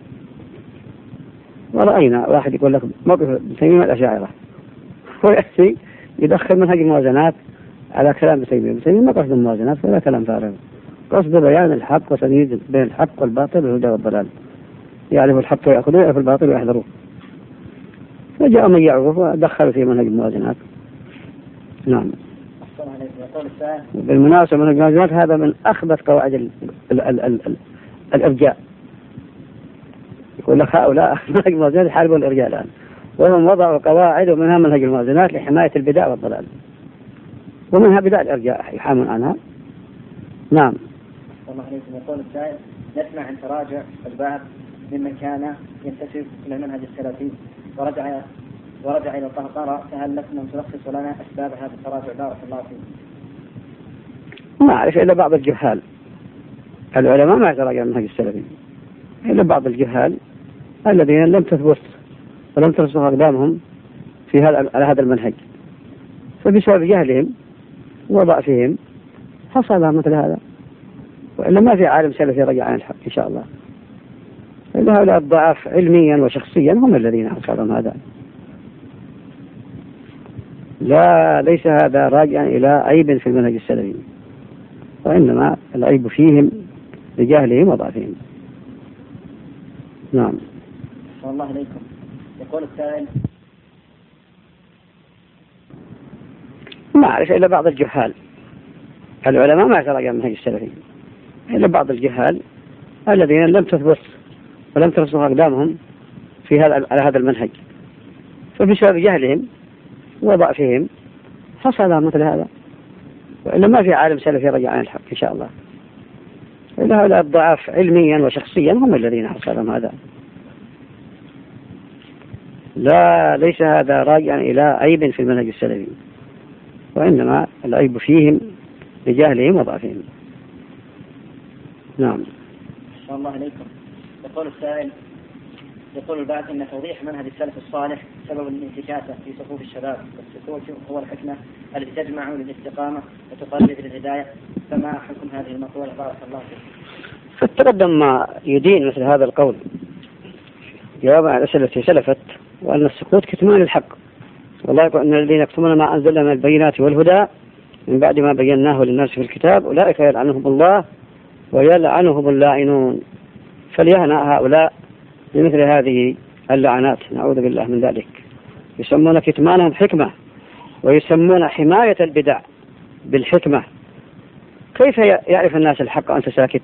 ورأينا واحد يقول لك موقف ابن تيمية الأشاعرة، ويأتي يدخل منهج الموازنات على كلام ابن تيمية. ابن تيمية ما قصد الموازنات ولا كلام فارغ، قصد بيان الحق وتمييز بين الحق والباطل والهدى والضلال، يعرف الحق ويأخذوه ويعرف الباطل ويحذروه. فجاء من يعرف ودخل في منهج الموازنات. نعم. بالمناسبة منهج الموازنات هذا من أخبث قواعد ال ال ال ال ال الإرجاء. يقول لك هؤلاء منهج الموازنات يحاربوا الإرجاء الآن، وهم وضعوا قواعد ومنها منهج الموازنات لحماية البدع والضلال، ومنها بدع الإرجاء يحامون عنها. نعم. الله عليكم. يقول السائل: نسمع عن تراجع البعض ممن كان ينتسب إلى المنهج السلفي ورجع ورجع إلى القهقرة، فهل لكم أن تلخصوا لنا أسباب هذا التراجع بارك الله فيكم؟ ما أعرف إلا بعض الجهال، العلماء ما يتراجع المنهج السلفي إلا بعض الجهال الذين لم تثبت ولم ترسخ أقدامهم في هذا على هذا المنهج، فبسبب جهلهم وضعفهم حصل مثل هذا، وإلا ما في عالم سلفي رجع عن الحق إن شاء الله. إلا هؤلاء الضعاف علميا وشخصيا هم الذين حصلهم هذا. لا، ليس هذا راجعا إلى عيب في المنهج السلفي، وإنما العيب فيهم لجهلهم وضعفهم. نعم. الله عليكم. يقول السائل: ما أعرف إلا بعض الجهال، العلماء ما يتراجع المنهج السلفي إلا بعض الجهال الذين لم تثبت ولم ترسخ أقدامهم في هذا على هذا المنهج، فبسبب جهلهم وضعفهم حصل مثل هذا، وإلا ما في عالم سلفي رجع عن الحق إن شاء الله. إلا هؤلاء الضعاف علميا وشخصيا هم الذين حصلهم هذا. لا، ليس هذا راجعا إلى عيب في المنهج السلفي، وإنما العيب فيهم لجهلهم وضعفهم. نعم. الله عليكم. يقول السائل: يقول البعض إن توضيح منهج السلف الصالح سبب الانتكاسة في صفوف الشباب، والسكوت هو الحكمة التي تجمع للاستقامة وتقرب للهداية، فما حكم هذه المقولة بارك الله فيك؟ فتقدم ما يدين مثل هذا القول جواب على الأسئلة التي سلفت، وأن السكوت كتمان الحق، والله يقول أن الذين يكتمون ما أنزلنا من البينات والهدى من بعد ما بيناه للناس في الكتاب أولئك يلعنهم الله ويلعنهم اللاعنون. فليهنأ هؤلاء بمثل هذه اللعنات، نعوذ بالله من ذلك. يسمون كتمانهم حكمة، ويسمون حماية البدع بالحكمة. كيف يعرف الناس الحق وأنت ساكت؟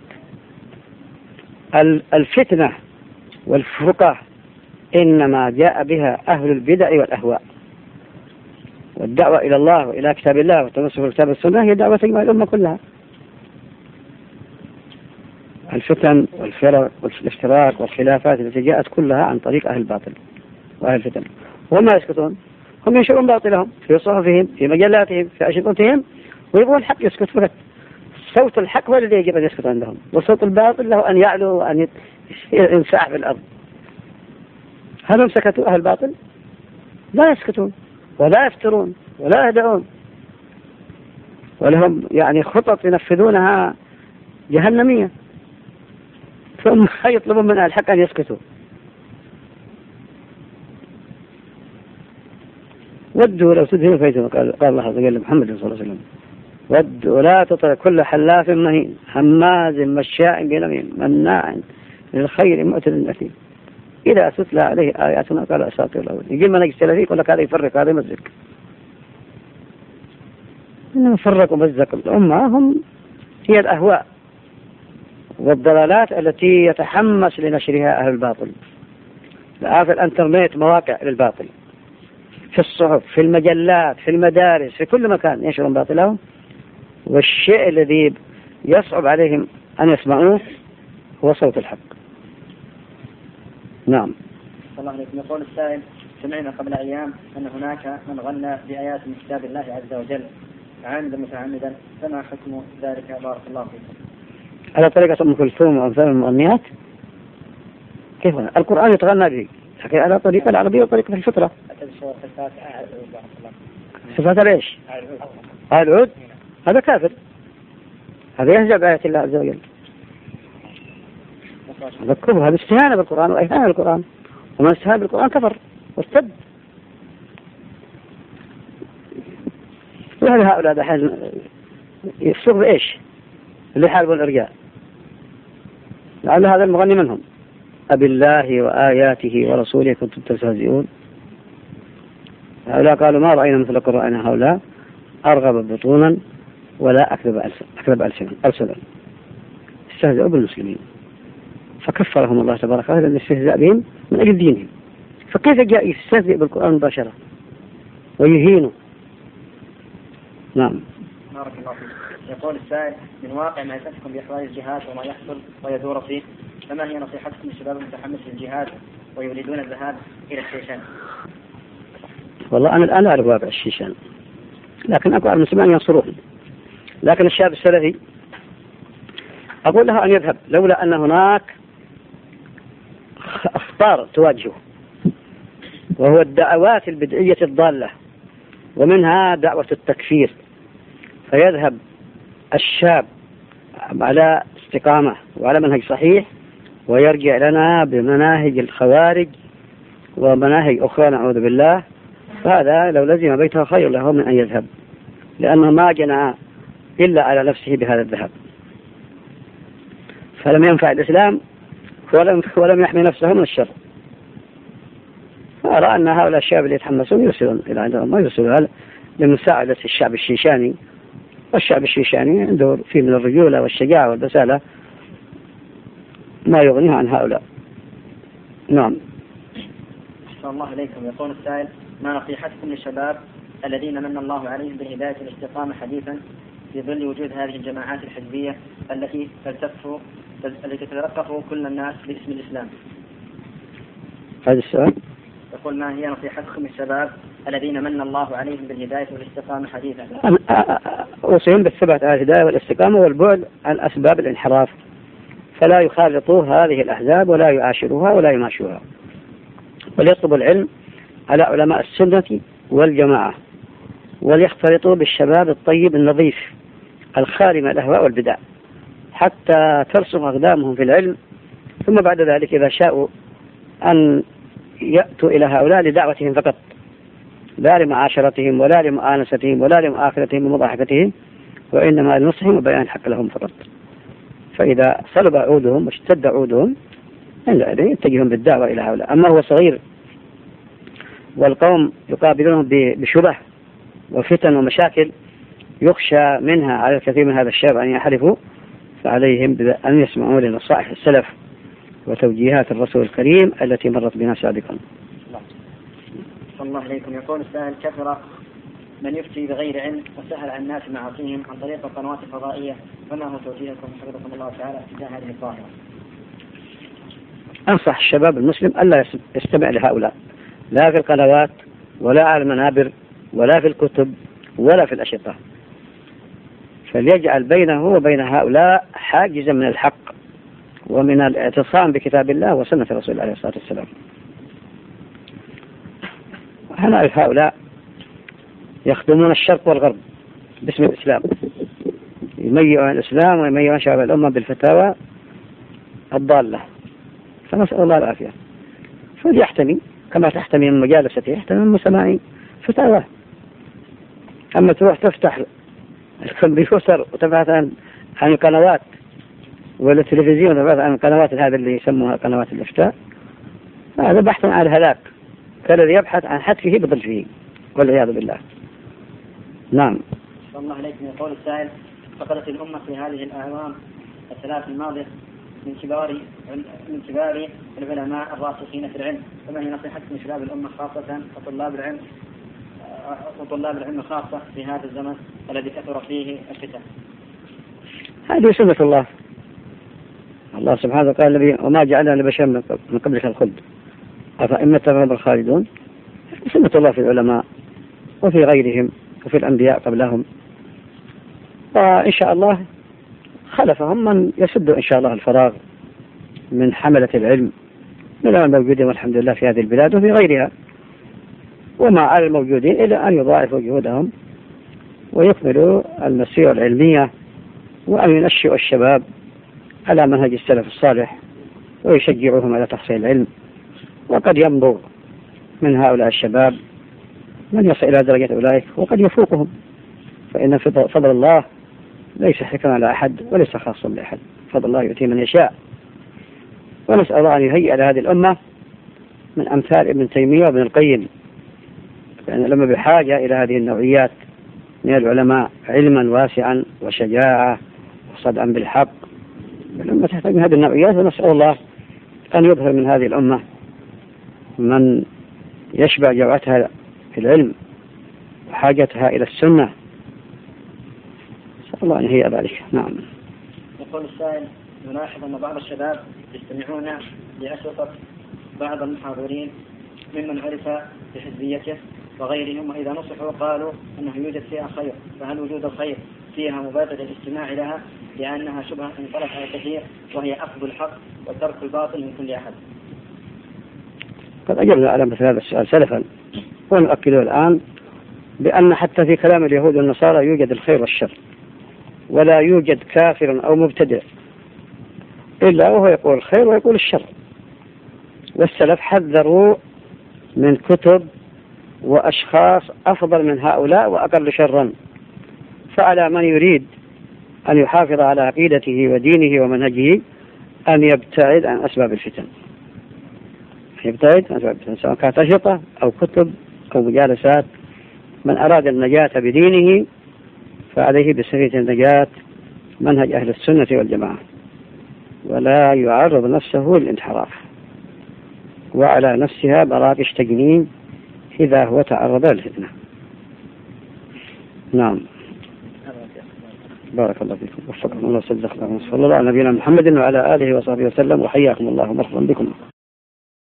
الفتنة والفرقة إنما جاء بها أهل البدع والأهواء، والدعوة إلى الله وإلى كتاب الله والتمسك بالكتاب والسنة هي دعوة تجمع الأمة كلها. الفتن والفرق والافتراق والخلافات التي جاءت كلها عن طريق أهل الباطل وأهل الفتن، وما يسكتون، هم ينشرون باطلهم في صحفهم في مجلاتهم في أشرطتهم، ويبغون الحق يسكت فقط. صوت الحق هو الذي يجب أن يسكت عندهم، وصوت الباطل له أن يعلو وأن ينساح في الأرض. هل هم سكتوا أهل الباطل؟ لا يسكتون ولا يفترون ولا يهدعون. ولهم يعني خطط ينفذونها جهنمية، ثم يطلبون من أهل الحق أن يسكتوا. ودوا لو تدهنوا فيتم، قال الله عز وجل محمد صلى الله عليه وسلم: ودوا لا تطع كل حلاف مهين هماز مشاء بنميم مناع للخير معتد أثيم إذا تتلى عليه آياتنا قال أساطير الأولين. يجي المنهج السلفي يقول لك هذا يفرق هذا يمزق، إنما فرق ومزق الأمة هم هي الأهواء والضلالات التي يتحمس لنشرها أهل الباطل. في الانترنت مواقع للباطل، في الصحف، في المجلات، في المدارس، في كل مكان ينشرون باطلهم، والشيء الذي يصعب عليهم أن يسمعوه هو صوت الحق. نعم. الله عليكم. يقول السائل: سمعنا قبل أيام أن هناك من غنى بآيات من كتاب الله عز وجل عامدا متعمدا، فما حكم ذلك؟ بارك الله فيكم. على طريقة أم كلثوم وأمثال المغنيات؟ كيف القرآن يتغنى به؟ لكن على طريقة العربية وطريقة الفطرة. صفات ليش؟ العود هذا كافر، هذا يهزأ بآيات الله عز وجل، هذا كفر، هذا استهانة بالقرآن وإهانة بالقرآن، ومن استهان بالقرآن كفر وارتد. وهل هؤلاء دحين يفسر بإيش اللي يحاربون الإرجاء؟ لعل هذا المغني منهم: أبي الله وآياته ورسوله كنتم تستهزئون. هؤلاء قالوا: ما رأينا مثل قرآن هؤلاء أرغب بطونا ولا أكذب أكذب ألسنا. استهزئوا بالمسلمين فكفرهم الله تبارك وتعالى لأن الاستهزاء بهم من أجل دينهم. فكيف جاء يستهزئ بالقرآن مباشرة ويهينه؟ نعم. بارك الله فيك. يقول السائل: من واقع معرفتكم بأحوال الجهاد وما يحصل ويدور فيه، فما هي نصيحتكم للشباب المتحمس للجهاد ويريدون الذهاب إلى الشيشان؟ والله أنا الآن أعرف واقع الشيشان، لكن أقول المسلمين ينصروه. لكن الشاب السلفي أقول له أن يذهب، لولا أن هناك أخطار تواجهه، وهو الدعوات البدعية الضالة، ومنها دعوة التكفير. فيذهب الشاب على استقامة وعلى منهج صحيح، ويرجع لنا بمناهج الخوارج ومناهج أخرى نعوذ بالله. فهذا لو لزم بيته خير له من أن يذهب، لأنه ما جنى إلا على نفسه بهذا الذهاب، فلم ينفع الإسلام ولم, ولم يحمي نفسه من الشر. فأرى أن هؤلاء الشباب اللي يتحمسون يرسلون إلى عندهم، ما يرسلون لمساعدة الشعب الشيشاني، والشعب الشيشاني عنده فيه من الرجولة والشجاعة والبسالة ما يغنيه عن هؤلاء. نعم. أحسن الله إليكم. يقول السائل: ما نصيحتكم للشباب الذين من الله عليهم بالهداية والاستقامة حديثا في ظل وجود هذه الجماعات الحزبية التي تلتف التي تتلقف كل الناس باسم الإسلام؟ هذا السؤال. يقول: ما هي نصيحتكم للشباب الذين من الله عليهم بالهداية والاستقامة حديثا؟ أوصيهم بالثبات على الهداية والاستقامة والبعد عن أسباب الانحراف، فلا يخالطوا هذه الأحزاب ولا يعاشروها ولا يماشوها، وليطلبوا العلم على علماء السنة والجماعة، وليختلطوا بالشباب الطيب النظيف الخالي من الأهواء والبدع حتى ترسخ أقدامهم في العلم. ثم بعد ذلك إذا شاءوا أن يأتوا إلى هؤلاء لدعوتهم فقط، لا لمعاشرتهم ولا لمؤانستهم ولا لمؤاخذتهم ومضاحكتهم، وإنما لنصحهم وبيان الحق لهم فقط. فإذا صلب عودهم واشتد عودهم عندئذ يتجهون بالدعوة إلى هؤلاء. أما هو صغير والقوم يقابلونهم بشبه وفتن ومشاكل يخشى منها على الكثير من هذا الشباب أن يحرفوا، فعليهم أن يسمعوا لنصائح السلف وتوجيهات الرسول الكريم التي مرت بنا سابقا. صلى الله عليكم. يقول السائل: كثر من يفتي بغير علم وسهل عن الناس معاصيهم عن طريق القنوات الفضائية، فما هو توجيهكم حفظكم الله تعالى تجاه هذه الظاهرة؟ أنصح الشباب المسلم ألا يستمع لهؤلاء، لا في القنوات ولا على المنابر ولا في الكتب ولا في الأشرطة، فليجعل بينه وبين هؤلاء حاجزا من الحق ومن الاعتصام بكتاب الله وسنة رسول الله عليه الصلاة والسلام. نعرف هؤلاء يخدمون الشرق والغرب باسم الإسلام، يميعون الإسلام ويميعون شعب الأمة بالفتاوى الضالة، فنسأل الله العافية. فليحتمي كما تحتمي من مجالسته يحتمي من سماع فتاوى. أما تروح تفتح الكمبيوتر وتبحث عن عن القنوات ولا التلفزيون وتبحث عن القنوات هذه اللي يسموها قنوات الإفتاء، هذا بحث عن الهلاك كالذي يبحث عن حتفه بضلفه والعياذ بالله. نعم. صلى الله عليكم. يقول السائل: فقدت الأمة في هذه الأعوام الثلاث الماضية من كبار من كبار العلماء الراسخين في العلم، فما هي نصيحتكم لشباب الأمة خاصة وطلاب العلم وطلاب العلم خاصة في هذا الزمن الذي كثر فيه الفتن؟ هذه سنة الله. الله سبحانه قال: وما جعلنا لبشر من قبلك الخلد أفإن تغلب الخالدون. سنة الله في العلماء وفي غيرهم وفي الأنبياء قبلهم، وإن شاء الله خلفهم من يسد إن شاء الله الفراغ من حملة العلم من الموجودين والحمد لله في هذه البلاد وفي غيرها، وما على الموجودين إلا أن يضاعفوا جهودهم ويكملوا المسيرة العلمية وأن ينشئوا الشباب على منهج السلف الصالح ويشجعوهم على تحصيل العلم. وقد ينظر من هؤلاء الشباب من يصل إلى درجة أولئك وقد يفوقهم، فإن فضل الله ليس حكما على أحد وليس خاصا بأحد، فضل الله يؤتي من يشاء. ونسأل الله أن يهيئ لهذه الأمة من أمثال ابن تيمية وابن القيم، لأن الأمة بحاجة إلى هذه النوعيات من العلماء علما واسعا وشجاعة وصدعا بالحق. الأمة تحتاج من هذه النوعيات، ونسأل الله أن يظهر من هذه الأمة من يشبع جوعتها في العلم وحاجتها إلى السنة. نسأل الله أن يهيئ ذلك. نعم. يقول السائل: نلاحظ أن بعض الشباب يستمعون لأشرطة بعض المحاضرين ممن عرف بحزبيته وغيرهم، وإذا نصحوا قالوا أنه يوجد فيها خير، فهل وجود الخير فيها مبادرة الاستماع لها لأنها شبهة انطلق على كثير وهي أخذ الحق وترك الباطل من كل أحد؟ قد أجبنا على مثل هذا السؤال سلفا، ونؤكده الآن بأن حتى في كلام اليهود والنصارى يوجد الخير والشر، ولا يوجد كافر أو مبتدع إلا وهو يقول الخير ويقول الشر. والسلف حذروا من كتب وأشخاص أفضل من هؤلاء وأقل شرا، فعلى من يريد أن يحافظ على عقيدته ودينه ومنهجه أن يبتعد عن أسباب الفتن، يبتعد عن أسباب الفتن سواء كانت أشرطة أو كتب أو مجالسات. من أراد النجاة بدينه فعليه بسبيل النجاة منهج أهل السنة والجماعة، ولا يعرض نفسه للانحراف، وعلى نفسها براقش تجنين إذا هو تعرض للفتنة. نعم. بارك الله فيكم، وفقكم الله وصدق الله. صلى الله على نبينا محمد وعلى آله وصحبه وسلم، وحياكم الله ومرحبا بكم.